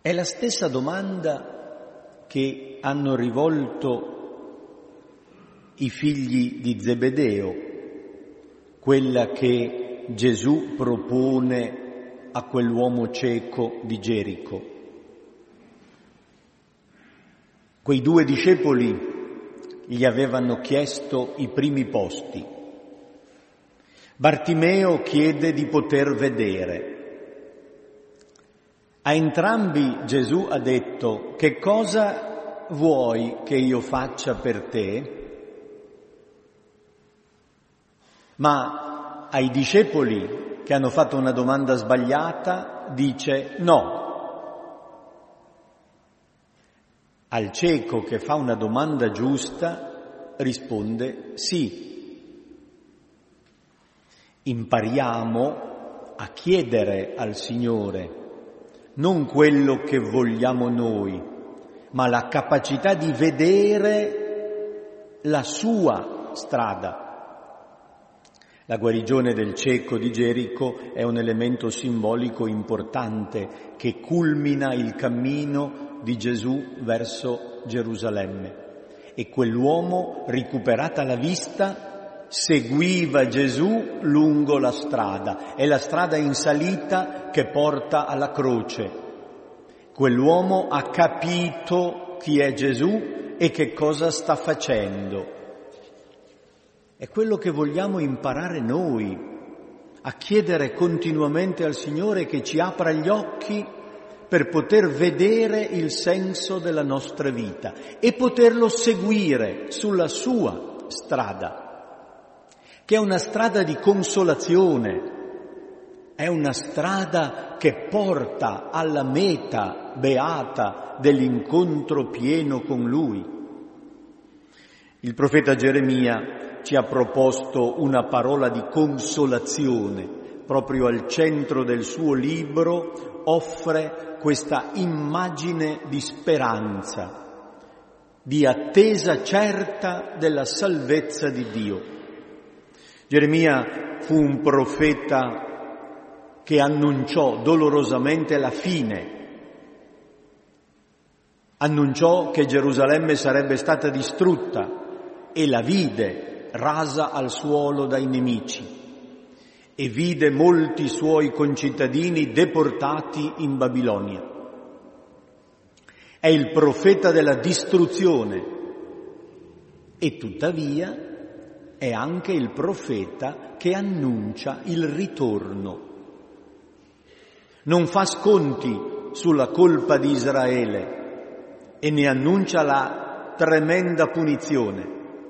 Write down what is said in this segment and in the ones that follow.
È la stessa domanda che hanno rivolto i figli di Zebedeo, quella che Gesù propone a quell'uomo cieco di Gerico. Quei 2 discepoli gli avevano chiesto i primi posti. Bartimeo chiede di poter vedere. A entrambi Gesù ha detto: che cosa vuoi che io faccia per te? Ma ai discepoli che hanno fatto una domanda sbagliata dice no. Al cieco che fa una domanda giusta risponde sì. Impariamo a chiedere al Signore non quello che vogliamo noi, ma la capacità di vedere la sua strada. La guarigione del cieco di Gerico è un elemento simbolico importante che culmina il cammino di Gesù verso Gerusalemme. E quell'uomo, recuperata la vista, seguiva Gesù lungo la strada. È la strada in salita che porta alla croce. Quell'uomo ha capito chi è Gesù e che cosa sta facendo. È quello che vogliamo imparare noi, a chiedere continuamente al Signore che ci apra gli occhi per poter vedere il senso della nostra vita e poterlo seguire sulla sua strada, che è una strada di consolazione, è una strada che porta alla meta beata dell'incontro pieno con Lui. Il profeta Geremia ci ha proposto una parola di consolazione, proprio al centro del suo libro offre questa immagine di speranza, di attesa certa della salvezza di Dio. Geremia fu un profeta che annunciò dolorosamente la fine, annunciò che Gerusalemme sarebbe stata distrutta e la vide rasa al suolo dai nemici e vide molti suoi concittadini deportati in Babilonia. È il profeta della distruzione e tuttavia è anche il profeta che annuncia il ritorno. Non fa sconti sulla colpa di Israele e ne annuncia la tremenda punizione,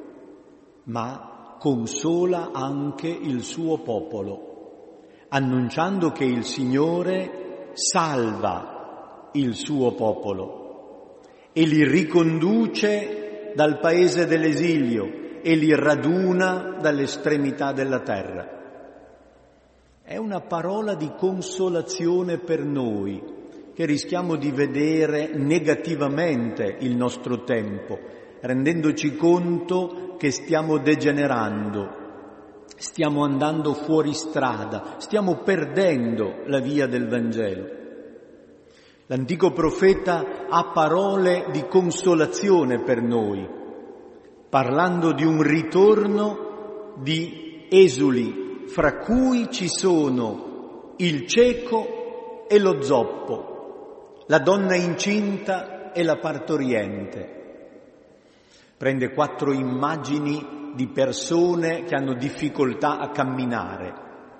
ma consola anche il suo popolo, annunciando che il Signore salva il suo popolo e li riconduce dal paese dell'esilio e li raduna dall'estremità della terra. È una parola di consolazione per noi, che rischiamo di vedere negativamente il nostro tempo, rendendoci conto che stiamo degenerando, stiamo andando fuori strada, stiamo perdendo la via del Vangelo. L'antico profeta ha parole di consolazione per noi, parlando di un ritorno di esuli, fra cui ci sono il cieco e lo zoppo, la donna incinta e la partoriente. Prende 4 immagini di persone che hanno difficoltà a camminare.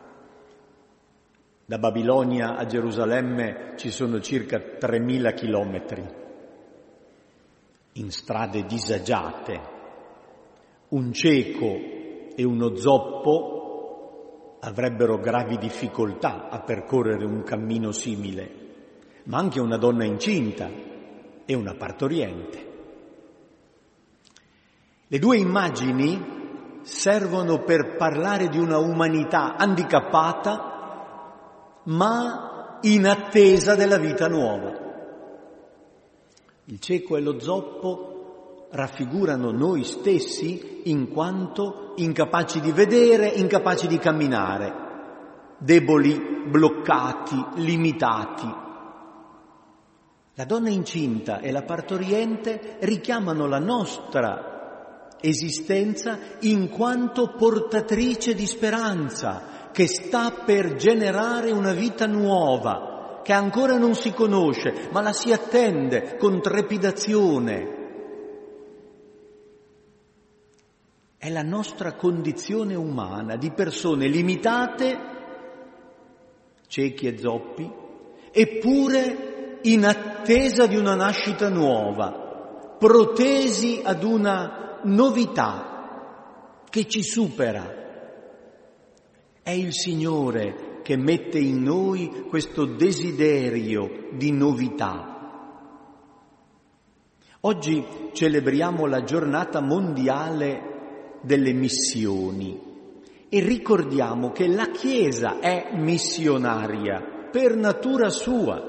Da Babilonia a Gerusalemme ci sono circa 3.000 chilometri, in strade disagiate. Un cieco e uno zoppo avrebbero gravi difficoltà a percorrere un cammino simile, ma anche una donna incinta e una partoriente. Le 2 immagini servono per parlare di una umanità handicappata, ma in attesa della vita nuova. Il cieco e lo zoppo raffigurano noi stessi in quanto incapaci di vedere, incapaci di camminare, deboli, bloccati, limitati. La donna incinta e la partoriente richiamano la nostra esistenza in quanto portatrice di speranza che sta per generare una vita nuova, che ancora non si conosce, ma la si attende con trepidazione. È la nostra condizione umana di persone limitate, ciechi e zoppi, eppure in attesa di una nascita nuova, protesi ad una novità che ci supera. È il Signore che mette in noi questo desiderio di novità. Oggi celebriamo la giornata mondiale delle missioni e ricordiamo che la Chiesa è missionaria per natura sua.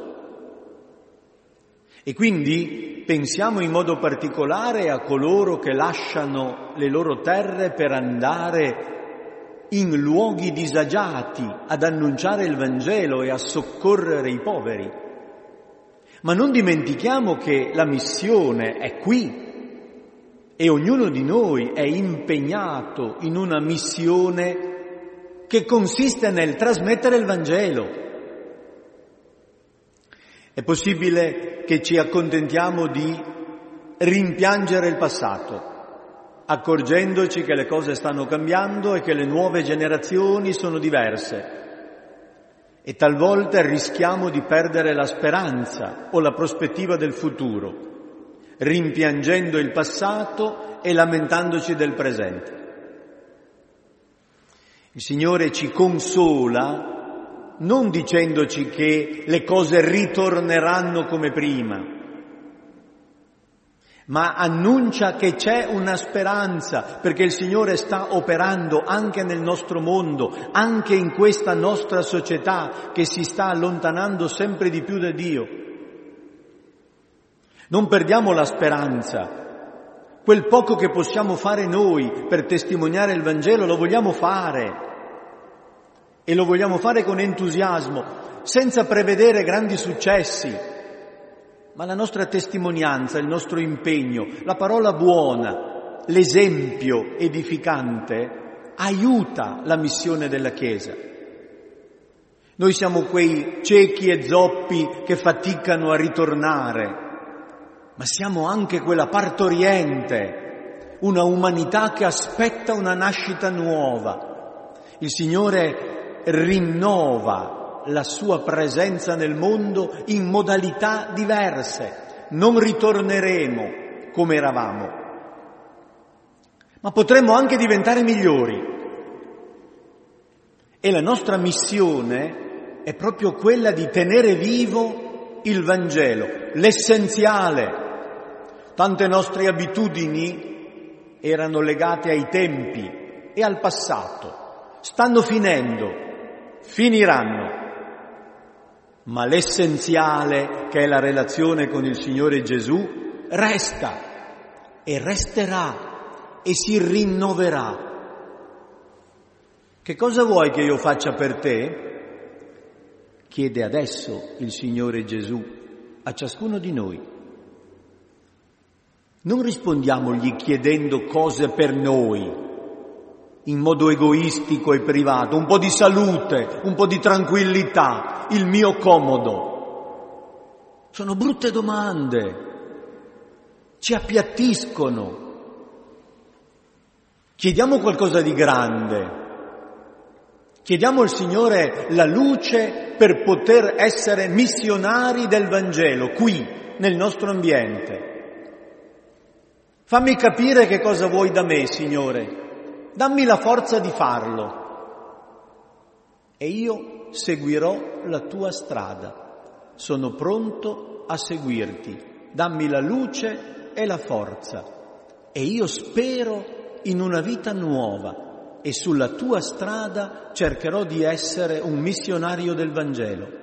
E quindi pensiamo in modo particolare a coloro che lasciano le loro terre per andare in luoghi disagiati ad annunciare il Vangelo e a soccorrere i poveri. Ma non dimentichiamo che la missione è qui e ognuno di noi è impegnato in una missione che consiste nel trasmettere il Vangelo. È possibile che ci accontentiamo di rimpiangere il passato, accorgendoci che le cose stanno cambiando e che le nuove generazioni sono diverse. E talvolta rischiamo di perdere la speranza o la prospettiva del futuro, rimpiangendo il passato e lamentandoci del presente. Il Signore ci consola non dicendoci che le cose ritorneranno come prima, ma annuncia che c'è una speranza, perché il Signore sta operando anche nel nostro mondo, anche in questa nostra società che si sta allontanando sempre di più da Dio. Non perdiamo la speranza. Quel poco che possiamo fare noi per testimoniare il Vangelo lo vogliamo fare. E lo vogliamo fare con entusiasmo, senza prevedere grandi successi. Ma la nostra testimonianza, il nostro impegno, la parola buona, l'esempio edificante aiuta la missione della Chiesa. Noi siamo quei ciechi e zoppi che faticano a ritornare, ma siamo anche quella partoriente, una umanità che aspetta una nascita nuova. Il Signore rinnova la sua presenza nel mondo in modalità diverse. Non ritorneremo come eravamo, ma potremmo anche diventare migliori. E la nostra missione è proprio quella di tenere vivo il Vangelo, l'essenziale. Tante nostre abitudini erano legate ai tempi e al passato, stanno finendo. Finiranno, ma l'essenziale, che è la relazione con il Signore Gesù, resta e resterà e si rinnoverà. Che cosa vuoi che io faccia per te? Chiede adesso il Signore Gesù a ciascuno di noi. Non rispondiamogli chiedendo cose per noi, in modo egoistico e privato, un po' di salute, un po' di tranquillità, il mio comodo. Sono brutte domande, ci appiattiscono. Chiediamo qualcosa di grande, chiediamo al Signore la luce per poter essere missionari del Vangelo, qui, nel nostro ambiente. Fammi capire che cosa vuoi da me, Signore. Dammi la forza di farlo e io seguirò la tua strada. Sono pronto a seguirti. Dammi la luce e la forza e io spero in una vita nuova e sulla tua strada cercherò di essere un missionario del Vangelo.